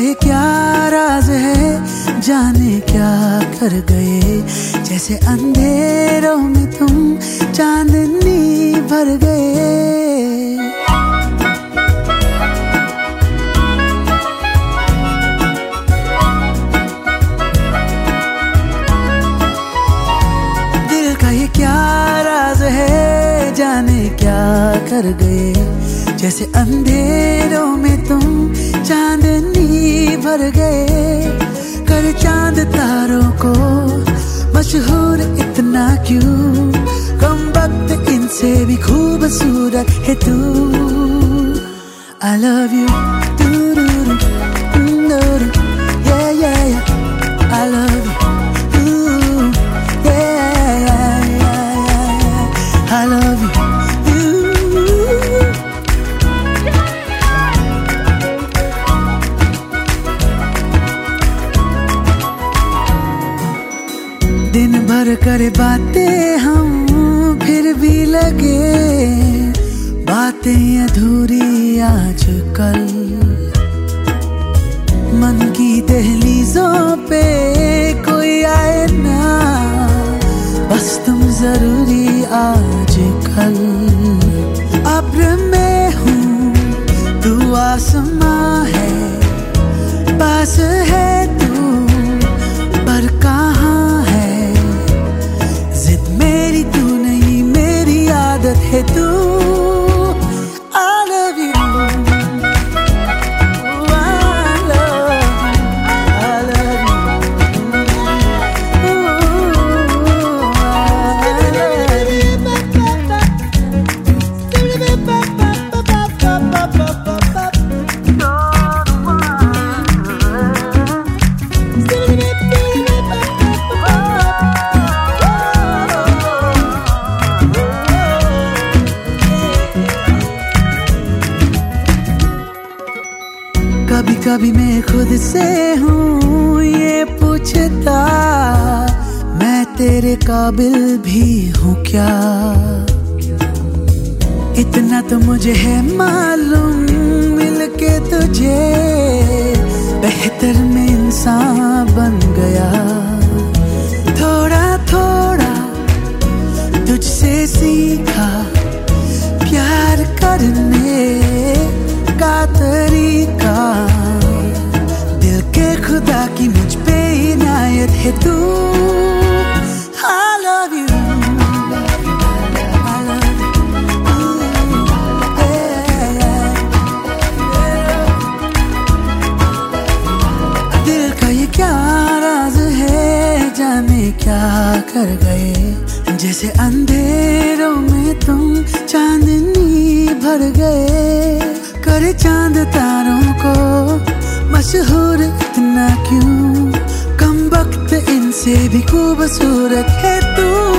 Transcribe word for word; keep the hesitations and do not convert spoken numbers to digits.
ये क्या राज है, जाने क्या कर गए। जैसे अंधेरों में तुम चांदनी भर गए। दिल का ये क्या राज है, जाने क्या कर गए। जैसे अंधेरों में तुम चांदनी भर गए। कर चांद तारों को मशहूर इतना क्यों, कम वक्त इनसे भी खूबसूरत है तू। I love you, do-do-do, do-do-do, yeah, yeah, yeah. I love you, ooh, yeah, yeah, yeah, yeah. I love you. दिन भर करे बातें हम, फिर भी लगे बातें अधूरी आजकल। मन की दहलीजों पे कोई आए ना, बस तुम जरूरी आजकल। अब्र में हूँ तू आसमां है, पास है तू पर कहाँ है तू। I love you, I love you, I love you, I love you. कभी कभी मैं खुद से हूँ ये पूछता, मैं तेरे काबिल भी हूँ क्या। इतना तो मुझे है मालूम, मिलके तुझे बेहतर में इंसान बन गया। थोड़ा थोड़ा तुझसे सीखा प्यार करने का तरीका। दिल के खुदा की मुझ पे इनायत है तू। I love you, I love you, yeah, yeah. दिल का ये क्या राज है, जाने क्या कर गए। जैसे अंधेरों में तुम चांदनी भर गए। कर चांद तारों को मशहूर इतना क्यों, कम वक्त इनसे भी खूबसूरत है तू।